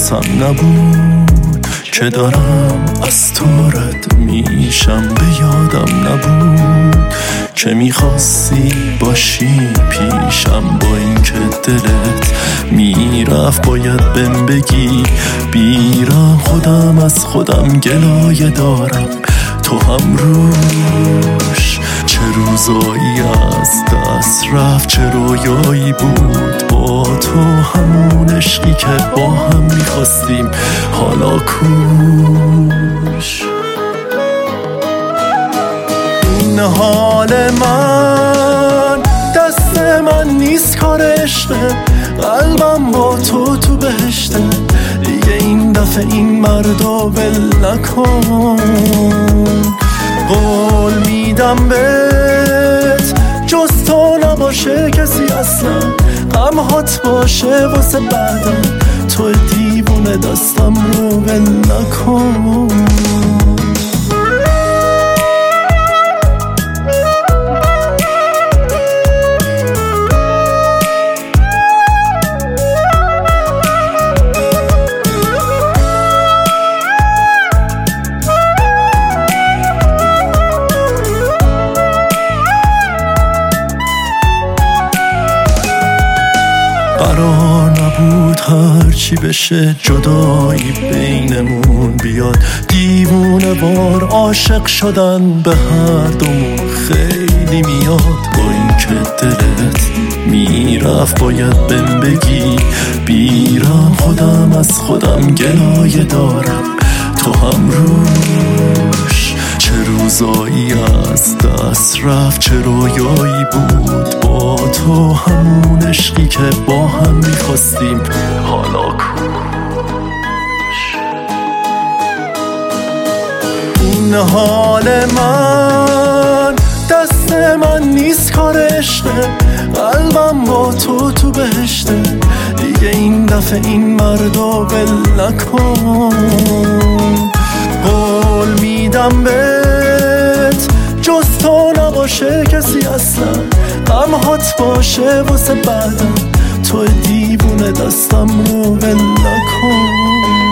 حواسم نبود که دارم از تو رد میشم، به یادم نبود که میخواستی باشی پیشم. با اینکه دلت میرفت باید بهم بگی بیرم، خودم از خودم گلایه دارم، تو هم روش. چه روزایی از دست رفت، چه رویایی بود با تو، همون عشقی که با هم میخواستیم حالا کوش. این حال من دست من نیست، کار عشقه، قلبم با تو بهشته، دیگه این دفعه این مردا ول نکن. قول میدم بهت جز تو نباشه کسی اصلا، غمهات باشه واسه بعدم، تو دیوونه دستم رو ول نکن. قرار نبود هرچی بشه جدایی بینمون بیاد، دیوونه بار عاشق شدن به هر دومون خیلی میاد. با اینکه دلت میرفت باید بهم بگی بیرم، خودم از خودم گلایه دارم، تو هم روش. چه روزایی از دست رفت، چه رویایی بود با تو، همون عشقی که با هم میخواستیم حالا کوش. این حال من دست من نیست، کار عشقه، قلبم با تو بهشته، دیگه این دفعه این مردا ول نکن. قول میدم بهت جز تو نباشه کسی اصلا، غمهات باشه واسه بعدم، تو دیوونه دستم رو ول نکن.